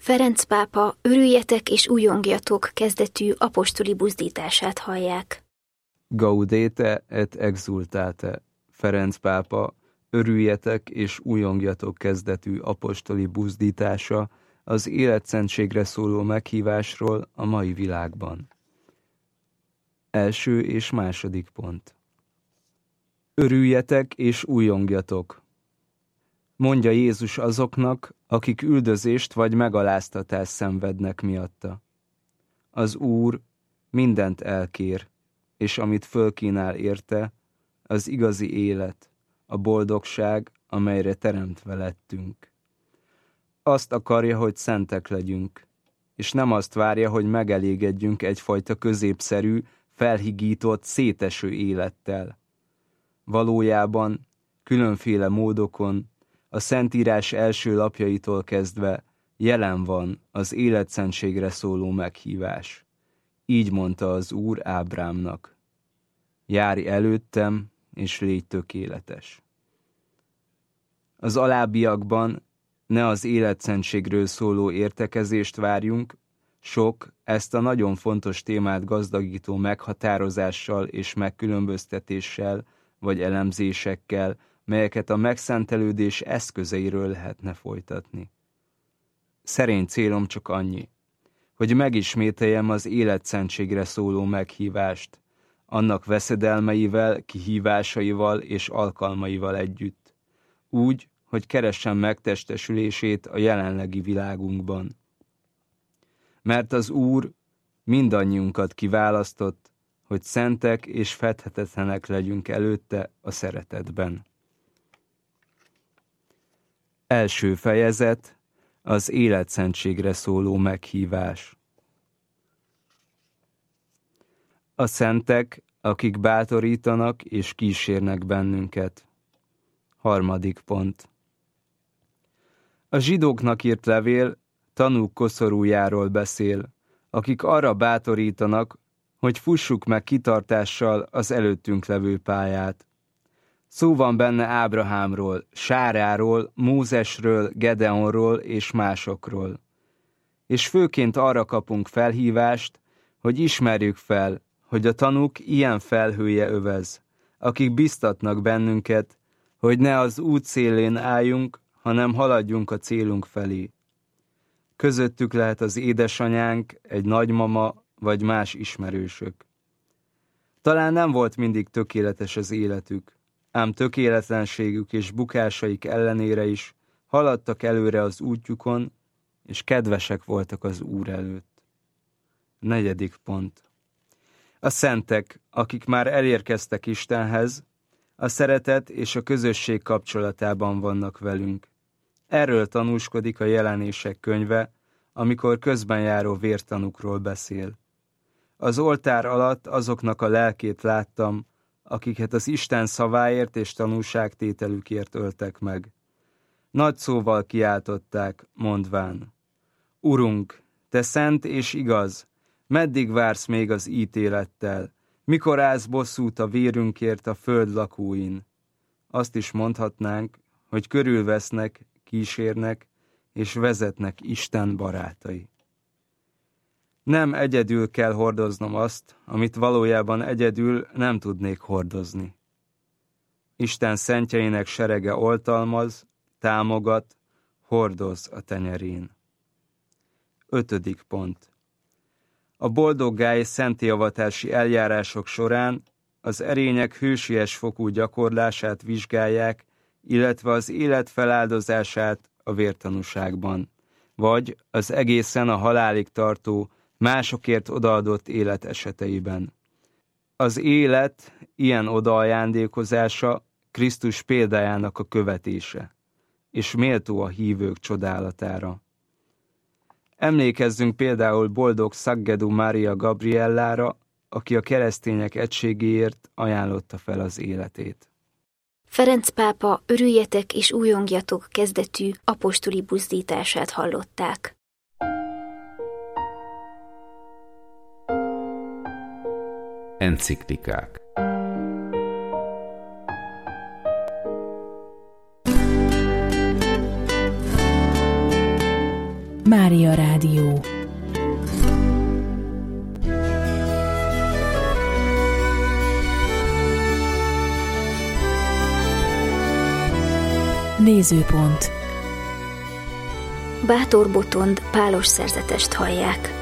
Ferenc pápa örüljetek és újongjatok kezdetű apostoli buzdítását hallják. Gaudete et exultate. Ferenc pápa örüljetek és újongjatok kezdetű apostoli buzdítása az életszentségre szóló meghívásról a mai világban. Első és második pont. Örüljetek és újongjatok. Mondja Jézus azoknak, akik üldözést vagy megaláztatást szenvednek miatta. Az Úr mindent elkér, és amit fölkínál érte, az igazi élet, a boldogság, amelyre teremtve lettünk. Azt akarja, hogy szentek legyünk, és nem azt várja, hogy megelégedjünk egyfajta középszerű, felhigított, széteső élettel. Valójában különféle módokon, a Szentírás első lapjaitól kezdve jelen van az életszentségre szóló meghívás. Így mondta az Úr Ábrámnak: járj előttem, és légy tökéletes. Az alábbiakban ne az életszentségről szóló értekezést várjunk, sok ezt a nagyon fontos témát gazdagító meghatározással és megkülönböztetéssel vagy elemzésekkel, melyeket a megszentelődés eszközeiről lehetne folytatni. Szerény célom csak annyi, hogy megismételjem az életszentségre szóló meghívást, annak veszedelmeivel, kihívásaival és alkalmaival együtt, úgy, hogy keressem megtestesülését a jelenlegi világunkban. Mert az Úr mindannyiunkat kiválasztott, hogy szentek és fedhetetlenek legyünk előtte a szeretetben. Első fejezet, az életszentségre szóló meghívás. A szentek, akik bátorítanak és kísérnek bennünket. Harmadik pont. A zsidóknak írt levél tanúk koszorújáról beszél, akik arra bátorítanak, hogy fussuk meg kitartással az előttünk levő pályát. Szó van benne Ábrahámról, Sáráról, Mózesről, Gedeonról és másokról. És főként arra kapunk felhívást, hogy ismerjük fel, hogy a tanúk ilyen felhője övez, akik biztatnak bennünket, hogy ne az út szélén álljunk, hanem haladjunk a célunk felé. Közöttük lehet az édesanyánk, egy nagymama vagy más ismerősök. Talán nem volt mindig tökéletes az életük, ám tökéletlenségük és bukásaik ellenére is haladtak előre az útjukon, és kedvesek voltak az Úr előtt. Negyedik pont. A szentek, akik már elérkeztek Istenhez, a szeretet és a közösség kapcsolatában vannak velünk. Erről tanúskodik a Jelenések könyve, amikor közbenjáró vértanúkról beszél. Az oltár alatt azoknak a lelkét láttam, akiket az Isten szaváért és tanúságtételükért öltek meg. Nagy szóval kiáltották, mondván: Urunk, te szent és igaz, meddig vársz még az ítélettel? Mikor állsz bosszút a vérünkért a föld lakóin? Azt is mondhatnánk, hogy körülvesznek, kísérnek és vezetnek Isten barátai. Nem egyedül kell hordoznom azt, amit valójában egyedül nem tudnék hordozni. Isten szentjeinek serege oltalmaz, támogat, hordoz a tenyerén. Ötödik pont. A boldoggá és szenttéavatási eljárások során az erények hősies fokú gyakorlását vizsgálják, illetve az élet feláldozását a vértanúságban, vagy az egészen a halálig tartó, másokért odaadott élet eseteiben. Az élet ilyen odaajándékozása Krisztus példájának a követése, és méltó a hívők csodálatára. Emlékezzünk például boldog Szaggedu Mária Gabriellára, aki a keresztények egységéért ajánlotta fel az életét. Ferenc pápa örüljetek és újongjatok kezdetű apostoli buzdítását hallották. Enciklikák. Mária Rádió. Nézőpont. Bátor Botond pálos szerzetest hallják.